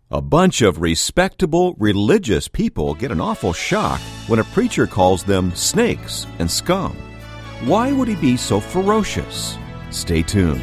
A bunch of respectable religious people get an awful shock when a preacher calls them snakes and scum. Why would he be so ferocious? Stay tuned.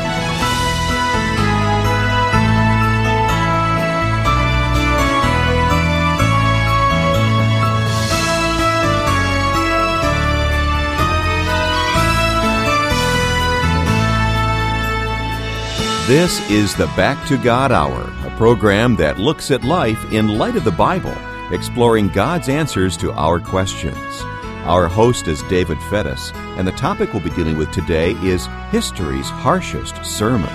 This is the Back to God Hour, a program that looks at life in light of the Bible, exploring God's answers to our questions. Our host is David Fettis, and the topic we'll be dealing with today is history's harshest sermon.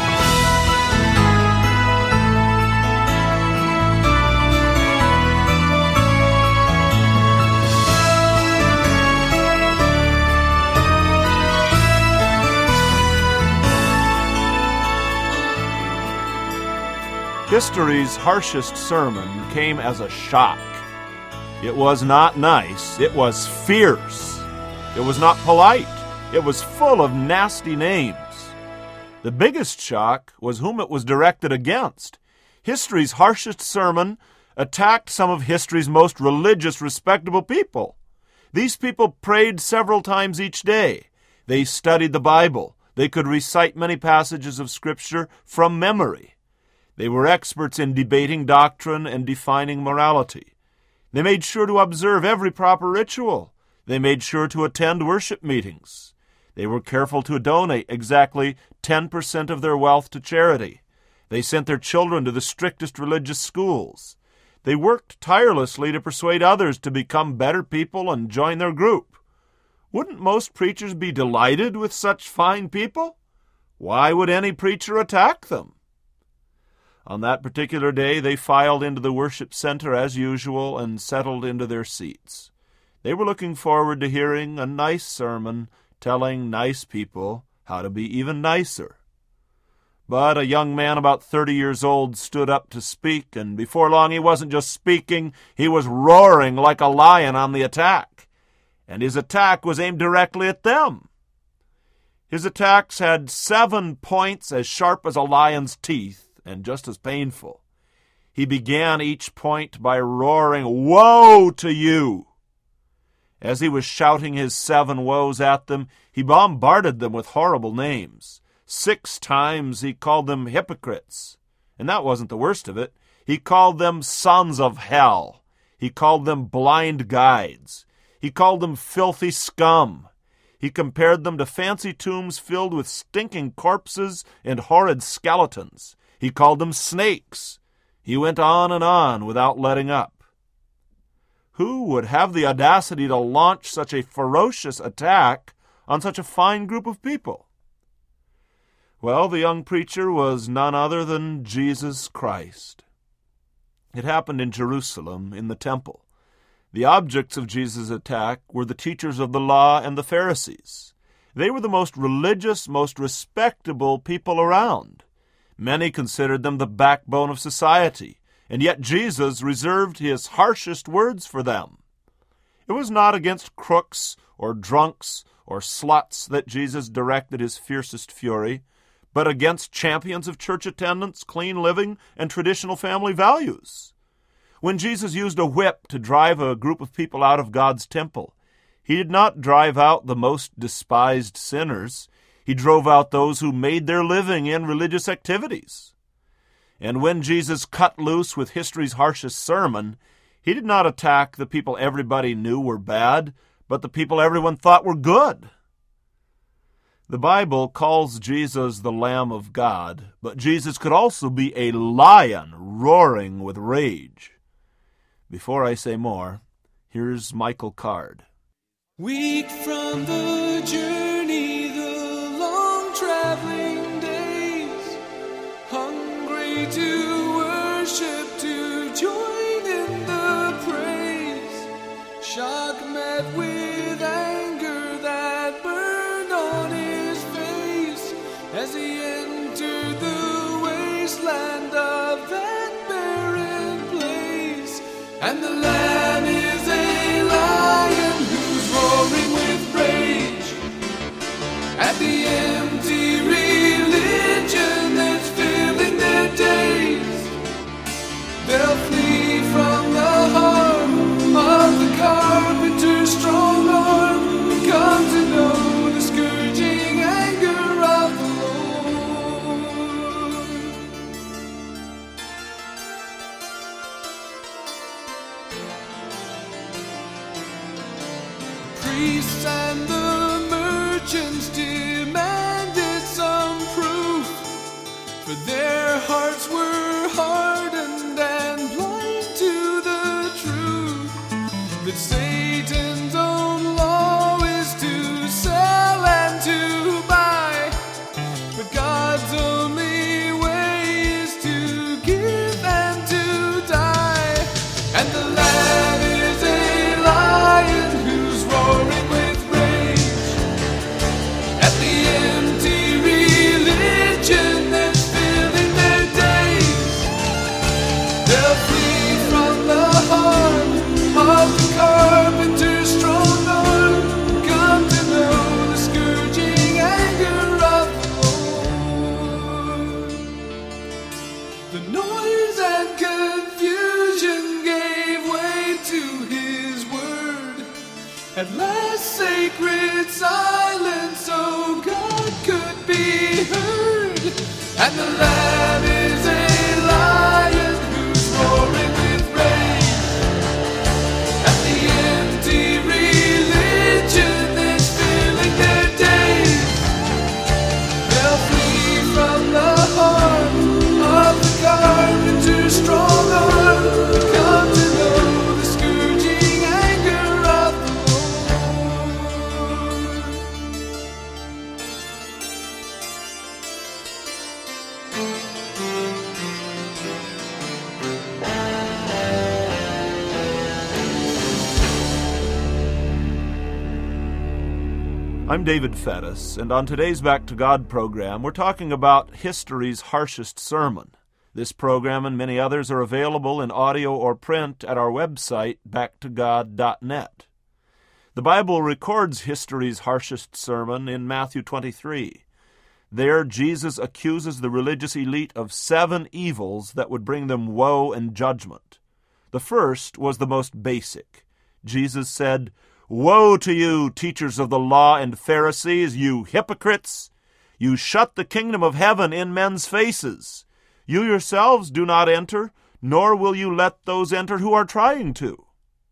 History's harshest sermon came as a shock. It was not nice. It was fierce. It was not polite. It was full of nasty names. The biggest shock was whom it was directed against. History's harshest sermon attacked some of history's most religious, respectable people. These people prayed several times each day. They studied the Bible. They could recite many passages of Scripture from memory. They were experts in debating doctrine and defining morality. They made sure to observe every proper ritual. They made sure to attend worship meetings. They were careful to donate exactly 10% of their wealth to charity. They sent their children to the strictest religious schools. They worked tirelessly to persuade others to become better people and join their group. Wouldn't most preachers be delighted with such fine people? Why would any preacher attack them? On that particular day, they filed into the worship center as usual and settled into their seats. They were looking forward to hearing a nice sermon telling nice people how to be even nicer. But a young man about 30 years old stood up to speak, and before long he wasn't just speaking, he was roaring like a lion on the attack. And his attack was aimed directly at them. His attacks had 7 points as sharp as a lion's teeth, and just as painful. He began each point by roaring, "Woe to you!" As he was shouting his 7 woes at them, he bombarded them with horrible names. 6 times he called them hypocrites. And that wasn't the worst of it. He called them sons of hell. He called them blind guides. He called them filthy scum. He compared them to fancy tombs filled with stinking corpses and horrid skeletons. He called them snakes. He went on without letting up. Who would have the audacity to launch such a ferocious attack on such a fine group of people? Well, the young preacher was none other than Jesus Christ. It happened in Jerusalem, in the temple. The objects of Jesus' attack were the teachers of the law and the Pharisees. They were the most religious, most respectable people around. Many considered them the backbone of society, and yet Jesus reserved his harshest words for them. It was not against crooks or drunks or sluts that Jesus directed his fiercest fury, but against champions of church attendance, clean living, and traditional family values. When Jesus used a whip to drive a group of people out of God's temple, he did not drive out the most despised sinners. He drove out those who made their living in religious activities. And when Jesus cut loose with history's harshest sermon, he did not attack the people everybody knew were bad, but the people everyone thought were good. The Bible calls Jesus the Lamb of God, but Jesus could also be a lion roaring with rage. Before I say more, here's Michael Card. Weak from the journey, the long traveling days, hungry to worship, to join in the praise, shock met with anger that burned on his face as he entered the wasteland of that barren place. And the Lamb is a lion who's roaring with rage at the empty religion that's filling their days. priests and the merchants demanded some proof, for their hearts were hardened and blind to the truth, that Satan's own law is to sell and to buy, but God's only way is to give and to die. And the Lamb is a lion who's roaring with rage at the empty religion that's filling their days. They'll flee from the harm of the carpenter's strong arm, come to know the scourging anger of the Lord. The noise and confusion gave way to his word. At last sacred silence, so God could be heard. And the Lamb is a lion who's roaring with rage at the empty religion that's filling their days. They'll flee from the harm of the carpenter's strong arm, come to know the scourging anger of the I'm David Fettis, and on today's Back to God program, we're talking about history's harshest sermon. This program and many others are available in audio or print at our website, backtogod.net. The Bible records history's harshest sermon in Matthew 23. There, Jesus accuses the religious elite of 7 evils that would bring them woe and judgment. The first was the most basic. Jesus said, "Woe to you, teachers of the law and Pharisees, you hypocrites! You shut the kingdom of heaven in men's faces. You yourselves do not enter, nor will you let those enter who are trying to."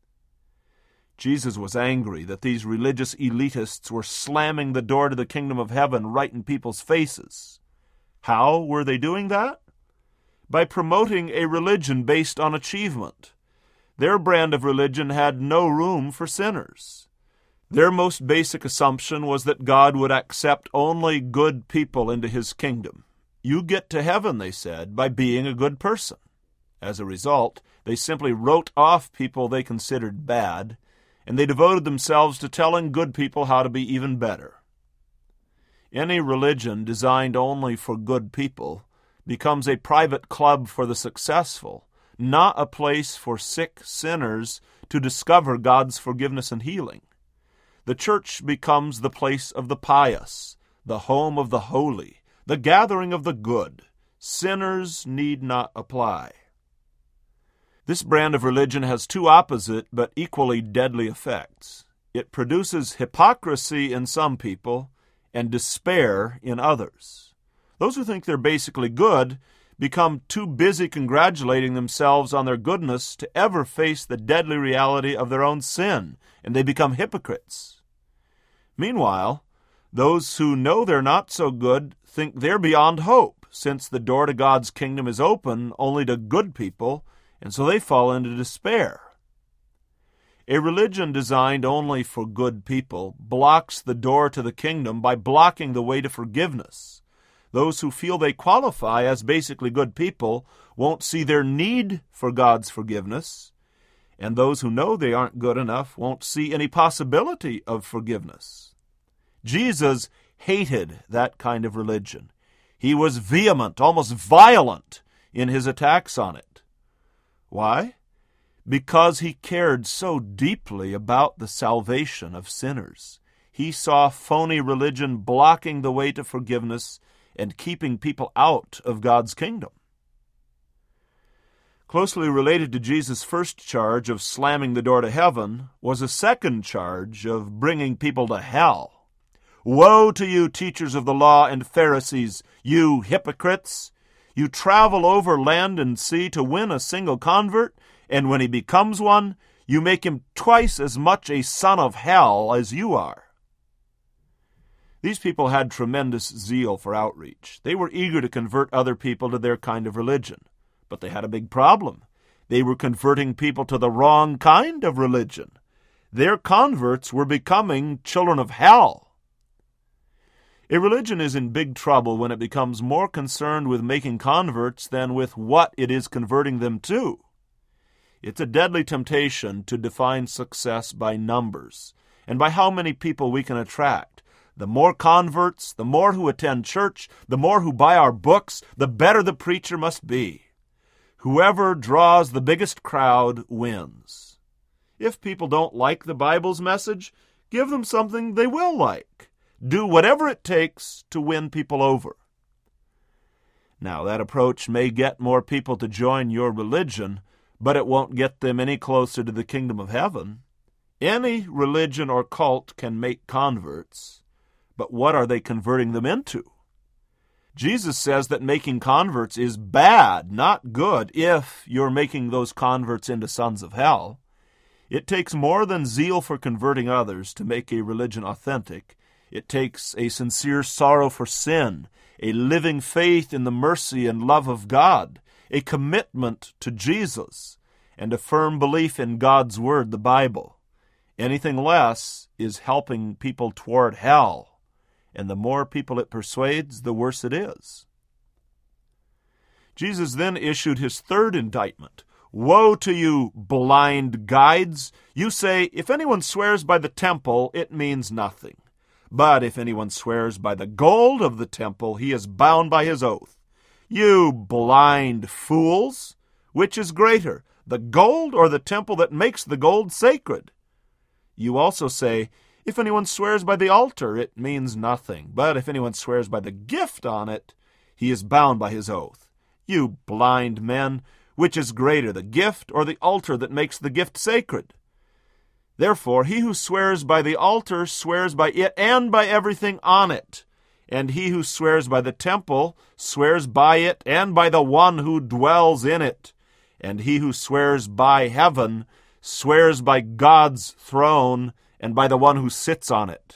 Jesus was angry that these religious elitists were slamming the door to the kingdom of heaven right in people's faces. How were they doing that? By promoting a religion based on achievement. Their brand of religion had no room for sinners. Their most basic assumption was that God would accept only good people into his kingdom. You get to heaven, they said, by being a good person. As a result, they simply wrote off people they considered bad, and they devoted themselves to telling good people how to be even better. Any religion designed only for good people becomes a private club for the successful, not a place for sick sinners to discover God's forgiveness and healing. The church becomes the place of the pious, the home of the holy, the gathering of the good. Sinners need not apply. This brand of religion has 2 opposite but equally deadly effects. It produces hypocrisy in some people and despair in others. Those who think they're basically good become too busy congratulating themselves on their goodness to ever face the deadly reality of their own sin, and they become hypocrites. Meanwhile, those who know they're not so good think they're beyond hope, since the door to God's kingdom is open only to good people, and so they fall into despair. A religion designed only for good people blocks the door to the kingdom by blocking the way to forgiveness. Those who feel they qualify as basically good people won't see their need for God's forgiveness, and those who know they aren't good enough won't see any possibility of forgiveness. Jesus hated that kind of religion. He was vehement, almost violent, in his attacks on it. Why? Because he cared so deeply about the salvation of sinners. He saw phony religion blocking the way to forgiveness and keeping people out of God's kingdom. Closely related to Jesus' first charge of slamming the door to heaven was a second charge of bringing people to hell. "Woe to you, teachers of the law and Pharisees, you hypocrites! You travel over land and sea to win a single convert, and when he becomes one, You make him twice as much a son of hell as you are. These people had tremendous zeal for outreach. They were eager to convert other people to their kind of religion. But they had a big problem. They were converting people to the wrong kind of religion. Their converts were becoming children of hell. A religion is in big trouble when it becomes more concerned with making converts than with what it is converting them to. It's a deadly temptation to define success by numbers and by how many people we can attract. The more converts, the more who attend church, the more who buy our books, the better the preacher must be. Whoever draws the biggest crowd wins. If people don't like the Bible's message, give them something they will like. Do whatever it takes to win people over. Now, that approach may get more people to join your religion, but it won't get them any closer to the kingdom of heaven. Any religion or cult can make converts, but what are they converting them into? Jesus says that making converts is bad, not good, if you're making those converts into sons of hell. It takes more than zeal for converting others to make a religion authentic. It takes a sincere sorrow for sin, a living faith in the mercy and love of God, a commitment to Jesus, and a firm belief in God's Word, the Bible. Anything less is helping people toward hell. And the more people it persuades, the worse it is. Jesus then issued his third indictment. Woe to you, blind guides! You say, if anyone swears by the temple, it means nothing. But if anyone swears by the gold of the temple, he is bound by his oath. You blind fools! Which is greater, the gold or the temple that makes the gold sacred? You also say, if anyone swears by the altar, it means nothing. But if anyone swears by the gift on it, he is bound by his oath. You blind men, which is greater, the gift or the altar that makes the gift sacred? Therefore, he who swears by the altar swears by it and by everything on it. And he who swears by the temple swears by it and by the one who dwells in it. And he who swears by heaven swears by God's throne and by the one who sits on it.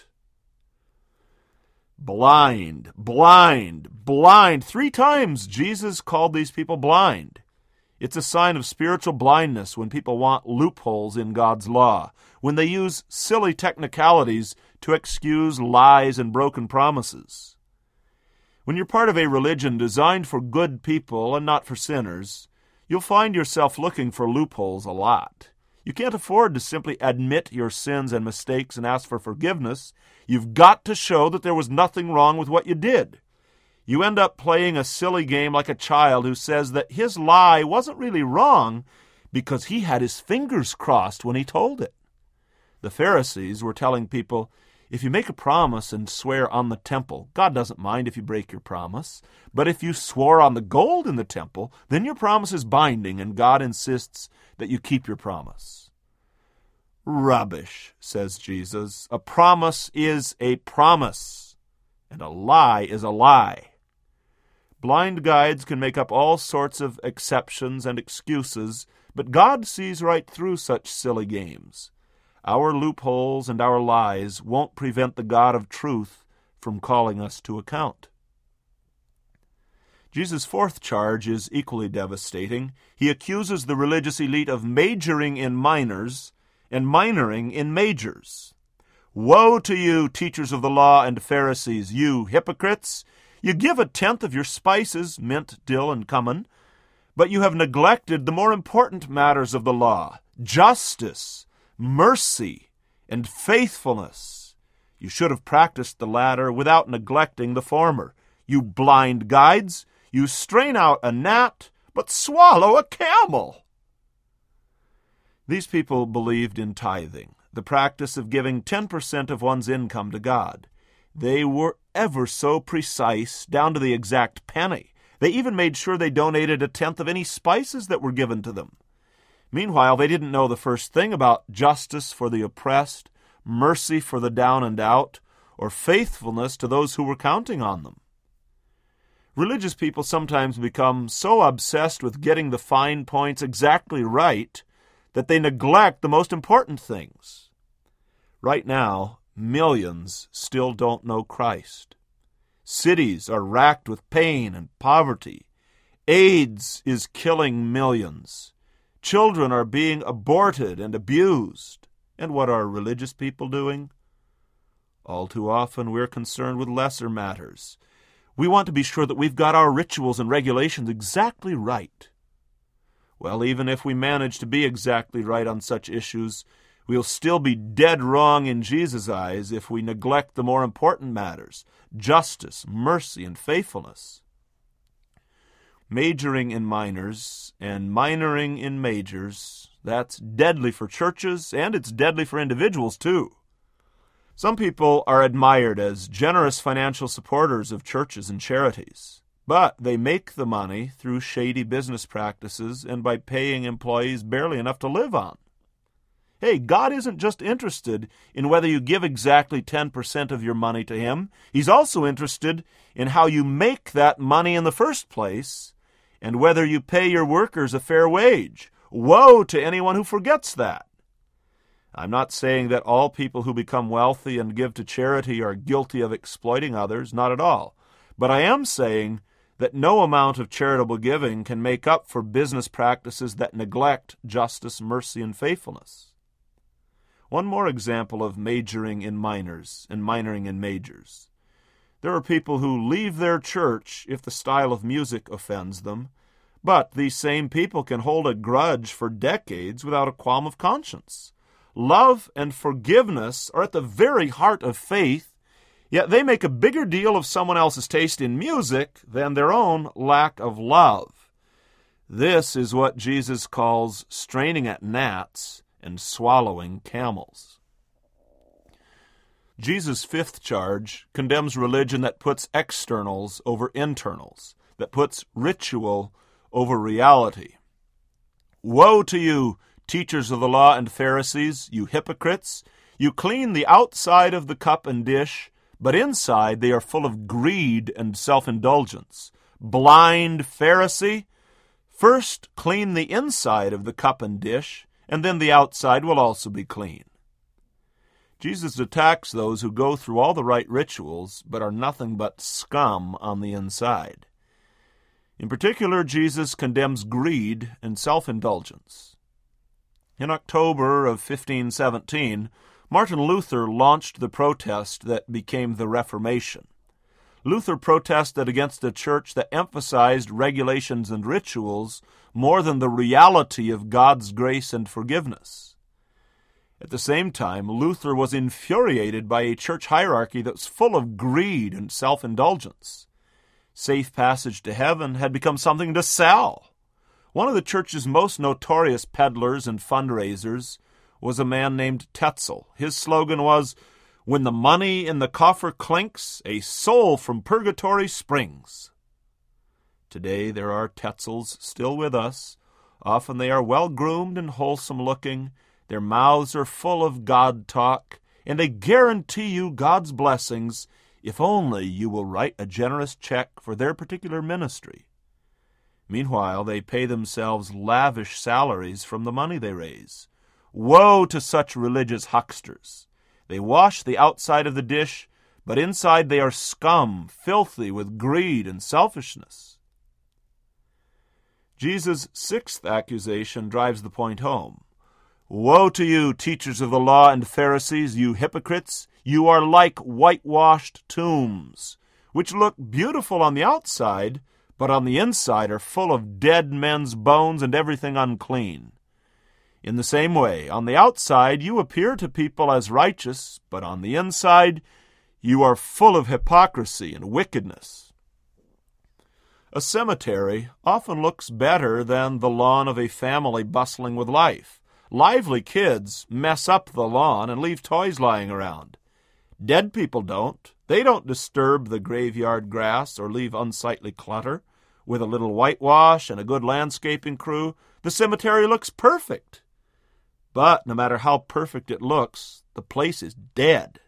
Blind, blind, blind. 3 times Jesus called these people blind. It's a sign of spiritual blindness when people want loopholes in God's law, when they use silly technicalities to excuse lies and broken promises. When you're part of a religion designed for good people and not for sinners, you'll find yourself looking for loopholes a lot. You can't afford to simply admit your sins and mistakes and ask for forgiveness. You've got to show that there was nothing wrong with what you did. You end up playing a silly game like a child who says that his lie wasn't really wrong because he had his fingers crossed when he told it. The Pharisees were telling people, if you make a promise and swear on the temple, God doesn't mind if you break your promise. But if you swore on the gold in the temple, then your promise is binding, and God insists that you keep your promise. Rubbish, says Jesus. A promise is a promise, and a lie is a lie. Blind guides can make up all sorts of exceptions and excuses, but God sees right through such silly games. Our loopholes and our lies won't prevent the God of truth from calling us to account. Jesus' fourth charge is equally devastating. He accuses the religious elite of majoring in minors and minoring in majors. Woe to you, teachers of the law and Pharisees, you hypocrites! You give 1/10 of your spices, mint, dill, and cumin, but you have neglected the more important matters of the law, justice, mercy, and faithfulness. You should have practiced the latter without neglecting the former. You blind guides, you strain out a gnat, but swallow a camel. These people believed in tithing, the practice of giving 10% of one's income to God. They were ever so precise, down to the exact penny. They even made sure they donated 1/10 of any spices that were given to them. Meanwhile, they didn't know the first thing about justice for the oppressed, mercy for the down and out, or faithfulness to those who were counting on them. Religious people sometimes become so obsessed with getting the fine points exactly right that they neglect the most important things. Right now, millions still don't know Christ. Cities are racked with pain and poverty. AIDS is killing millions. Children are being aborted and abused. And what are religious people doing? All too often we're concerned with lesser matters. We want to be sure that we've got our rituals and regulations exactly right. Well, even if we manage to be exactly right on such issues, we'll still be dead wrong in Jesus' eyes if we neglect the more important matters: justice, mercy, and faithfulness. Majoring in minors and minoring in majors, that's deadly for churches, and it's deadly for individuals, too. Some people are admired as generous financial supporters of churches and charities, but they make the money through shady business practices and by paying employees barely enough to live on. Hey, God isn't just interested in whether you give exactly 10% of your money to Him. He's also interested in how you make that money in the first place and whether you pay your workers a fair wage. Woe to anyone who forgets that. I'm not saying that all people who become wealthy and give to charity are guilty of exploiting others, not at all. But I am saying that no amount of charitable giving can make up for business practices that neglect justice, mercy, and faithfulness. One more example of majoring in minors and minoring in majors. There are people who leave their church if the style of music offends them, but these same people can hold a grudge for decades without a qualm of conscience. Love and forgiveness are at the very heart of faith, yet they make a bigger deal of someone else's taste in music than their own lack of love. This is what Jesus calls straining at gnats and swallowing camels. Jesus' fifth charge condemns religion that puts externals over internals, that puts ritual over reality. Woe to you, teachers of the law and Pharisees, you hypocrites! You clean the outside of the cup and dish, but inside they are full of greed and self-indulgence. Blind Pharisee! First clean the inside of the cup and dish, and then the outside will also be clean. Jesus attacks those who go through all the right rituals, but are nothing but scum on the inside. In particular, Jesus condemns greed and self-indulgence. In October of 1517, Martin Luther launched the protest that became the Reformation. Luther protested against a church that emphasized regulations and rituals more than the reality of God's grace and forgiveness. At the same time, Luther was infuriated by a church hierarchy that was full of greed and self-indulgence. Safe passage to heaven had become something to sell. One of the church's most notorious peddlers and fundraisers was a man named Tetzel. His slogan was, "When the money in the coffer clinks, a soul from purgatory springs." Today there are Tetzels still with us. Often they are well-groomed and wholesome-looking. Their mouths are full of God talk, and they guarantee you God's blessings if only you will write a generous check for their particular ministry. Meanwhile, they pay themselves lavish salaries from the money they raise. Woe to such religious hucksters! They wash the outside of the dish, but inside they are scum, filthy with greed and selfishness. Jesus' sixth accusation drives the point home. Woe to you, teachers of the law and Pharisees, you hypocrites! You are like whitewashed tombs, which look beautiful on the outside, but on the inside are full of dead men's bones and everything unclean. In the same way, on the outside you appear to people as righteous, but on the inside you are full of hypocrisy and wickedness. A cemetery often looks better than the lawn of a family bustling with life. Lively kids mess up the lawn and leave toys lying around. Dead people don't. They don't disturb the graveyard grass or leave unsightly clutter. With a little whitewash and a good landscaping crew, the cemetery looks perfect. But no matter how perfect it looks, the place is dead.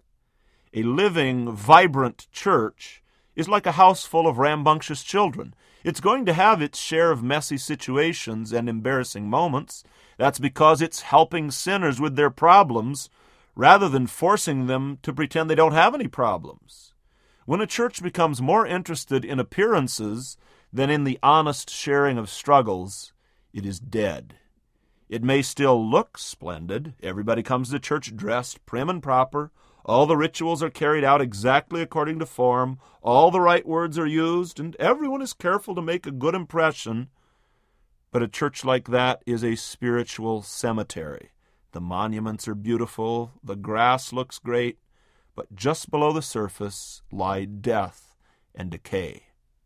A living, vibrant church is like a house full of rambunctious children. It's going to have its share of messy situations and embarrassing moments. That's because it's helping sinners with their problems rather than forcing them to pretend they don't have any problems. When a church becomes more interested in appearances than in the honest sharing of struggles, it is dead. It may still look splendid. Everybody comes to church dressed prim and proper. All the rituals are carried out exactly according to form. All the right words are used, and everyone is careful to make a good impression. But a church like that is a spiritual cemetery. The monuments are beautiful, the grass looks great, but just below the surface lie death and decay.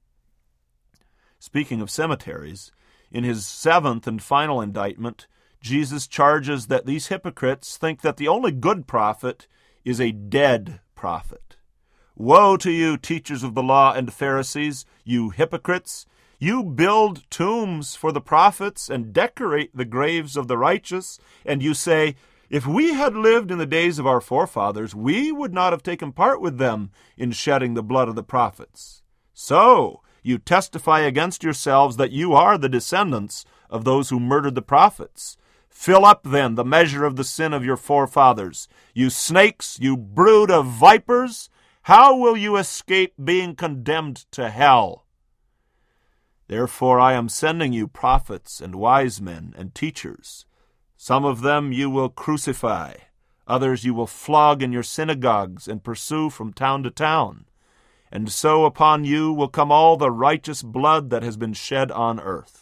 Speaking of cemeteries, in his 7th and final indictment, Jesus charges that these hypocrites think that the only good prophet is a dead prophet. Woe to you, teachers of the law and Pharisees, you hypocrites! You build tombs for the prophets and decorate the graves of the righteous, and you say, if we had lived in the days of our forefathers, we would not have taken part with them in shedding the blood of the prophets. So, you testify against yourselves that you are the descendants of those who murdered the prophets. Fill up, then, the measure of the sin of your forefathers. You snakes, you brood of vipers, how will you escape being condemned to hell? Therefore I am sending you prophets and wise men and teachers. Some of them you will crucify, others you will flog in your synagogues and pursue from town to town. And so upon you will come all the righteous blood that has been shed on earth.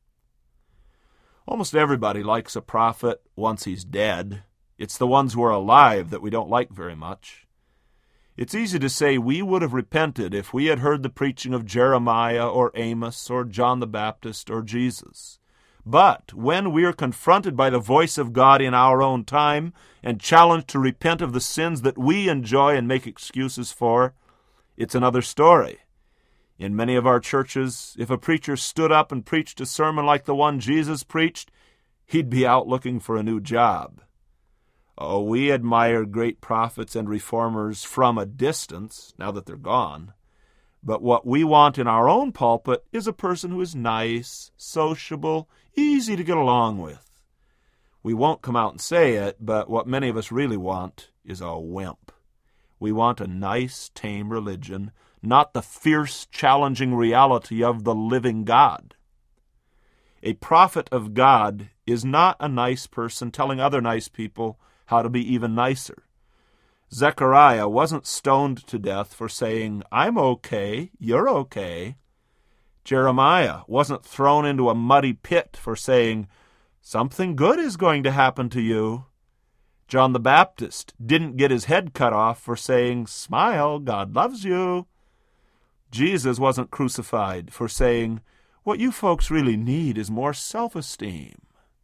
Almost everybody likes a prophet once he's dead. It's the ones who are alive that we don't like very much. It's easy to say we would have repented if we had heard the preaching of Jeremiah or Amos or John the Baptist or Jesus. But when we are confronted by the voice of God in our own time and challenged to repent of the sins that we enjoy and make excuses for, it's another story. In many of our churches, if a preacher stood up and preached a sermon like the one Jesus preached, he'd be out looking for a new job. Oh, we admire great prophets and reformers from a distance, now that they're gone. But what we want in our own pulpit is a person who is nice, sociable, easy to get along with. We won't come out and say it, but what many of us really want is a wimp. We want a nice, tame religion, not the fierce, challenging reality of the living God. A prophet of God is not a nice person telling other nice people how to be even nicer. Zechariah wasn't stoned to death for saying, I'm okay, you're okay. Jeremiah wasn't thrown into a muddy pit for saying, something good is going to happen to you. John the Baptist didn't get his head cut off for saying, smile, God loves you. Jesus wasn't crucified for saying, what you folks really need is more self-esteem.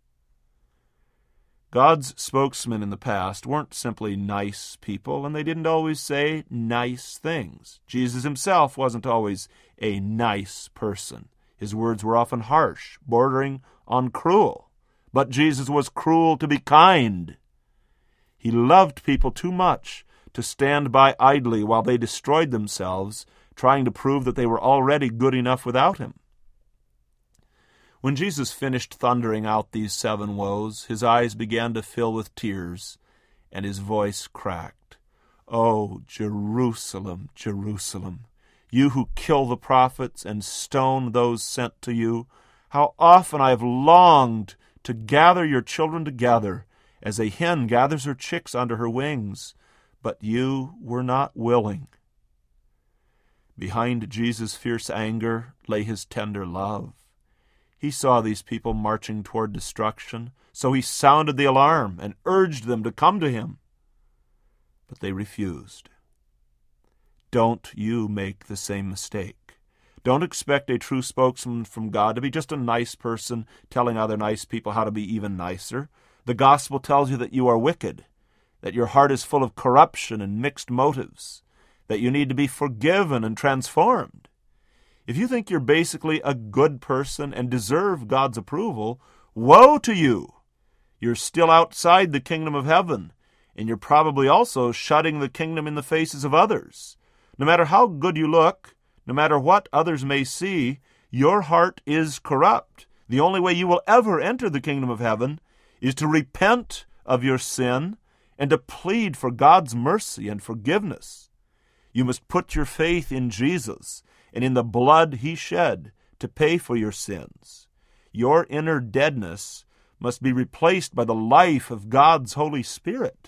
God's spokesmen in the past weren't simply nice people, and they didn't always say nice things. Jesus himself wasn't always a nice person. His words were often harsh, bordering on cruel. But Jesus was cruel to be kind. He loved people too much to stand by idly while they destroyed themselves, trying to prove that they were already good enough without him. When Jesus finished thundering out these 7 woes, his eyes began to fill with tears, and his voice cracked. Oh, Jerusalem, Jerusalem, you who kill the prophets and stone those sent to you, how often I have longed to gather your children together, as a hen gathers her chicks under her wings, but you were not willing. Behind Jesus' fierce anger lay his tender love. He saw these people marching toward destruction, so he sounded the alarm and urged them to come to him. But they refused. Don't you make the same mistake. Don't expect a true spokesman from God to be just a nice person telling other nice people how to be even nicer. The gospel tells you that you are wicked, that your heart is full of corruption and mixed motives, that you need to be forgiven and transformed. If you think you're basically a good person and deserve God's approval, woe to you! You're still outside the kingdom of heaven, and you're probably also shutting the kingdom in the faces of others. No matter how good you look, no matter what others may see, Your heart is corrupt. The only way you will ever enter the kingdom of heaven is to repent of your sin and to plead for God's mercy and forgiveness. You must put your faith in Jesus and in the blood he shed to pay for your sins. Your inner deadness must be replaced by the life of God's Holy Spirit.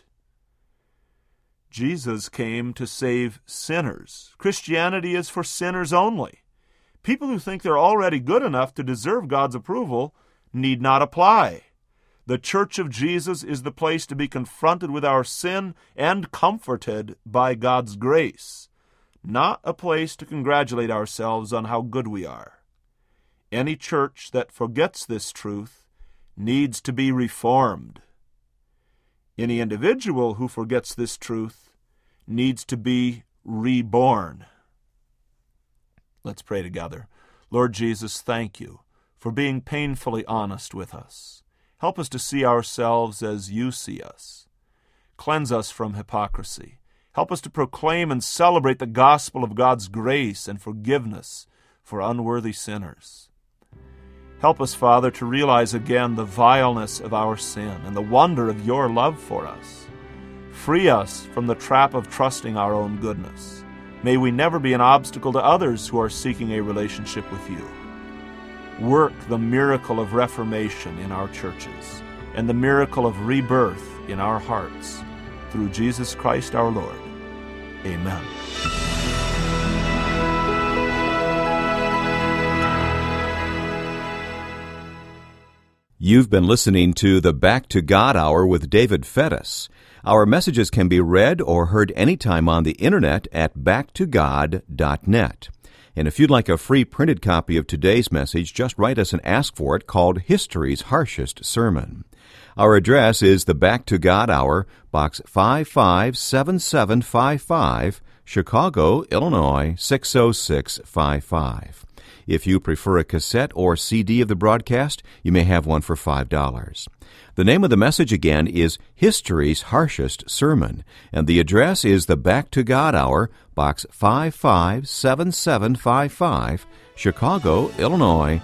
Jesus came to save sinners. Christianity is for sinners only. People who think they're already good enough to deserve God's approval need not apply. The Church of Jesus is the place to be confronted with our sin and comforted by God's grace, not a place to congratulate ourselves on how good we are. Any church that forgets this truth needs to be reformed. Any individual who forgets this truth needs to be reborn. Let's pray together. Lord Jesus, thank you for being painfully honest with us. Help us to see ourselves as you see us. Cleanse us from hypocrisy. Help us to proclaim and celebrate the gospel of God's grace and forgiveness for unworthy sinners. Help us, Father, to realize again the vileness of our sin and the wonder of your love for us. Free us from the trap of trusting our own goodness. May we never be an obstacle to others who are seeking a relationship with you. Work the miracle of reformation in our churches and the miracle of rebirth in our hearts. Through Jesus Christ our Lord. Amen. You've been listening to the Back to God Hour with David Fettis. Our messages can be read or heard anytime on the internet at backtogod.net. And if you'd like a free printed copy of today's message, just write us and ask for it, called History's Harshest Sermon. Our address is the Back to God Hour, Box 557755, Chicago, Illinois 60655. If you prefer a cassette or CD of the broadcast, you may have one for $5. The name of the message again is History's Harshest Sermon, and the address is the Back to God Hour, Box 557755, Chicago, Illinois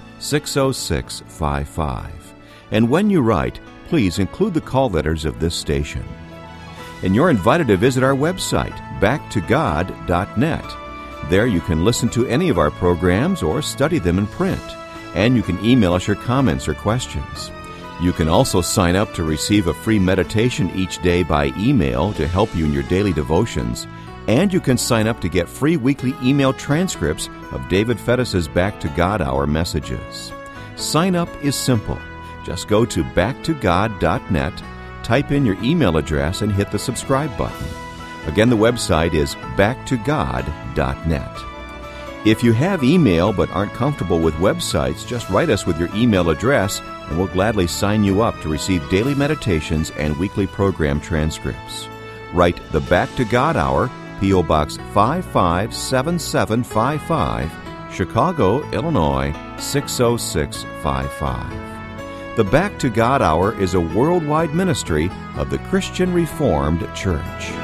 60655. And when you write, please include the call letters of this station. And you're invited to visit our website, backtogod.net. There you can listen to any of our programs or study them in print, and you can email us your comments or questions. You can also sign up to receive a free meditation each day by email to help you in your daily devotions, and you can sign up to get free weekly email transcripts of David Fettis' Back to God Hour messages. Sign up is simple. Just go to backtogod.net, type in your email address, and hit the subscribe button. Again, the website is backtogod.net. If you have email but aren't comfortable with websites, just write us with your email address, and we'll gladly sign you up to receive daily meditations and weekly program transcripts. Write the Back to God Hour, P.O. Box 557755, Chicago, Illinois 60655. The Back to God Hour is a worldwide ministry of the Christian Reformed Church.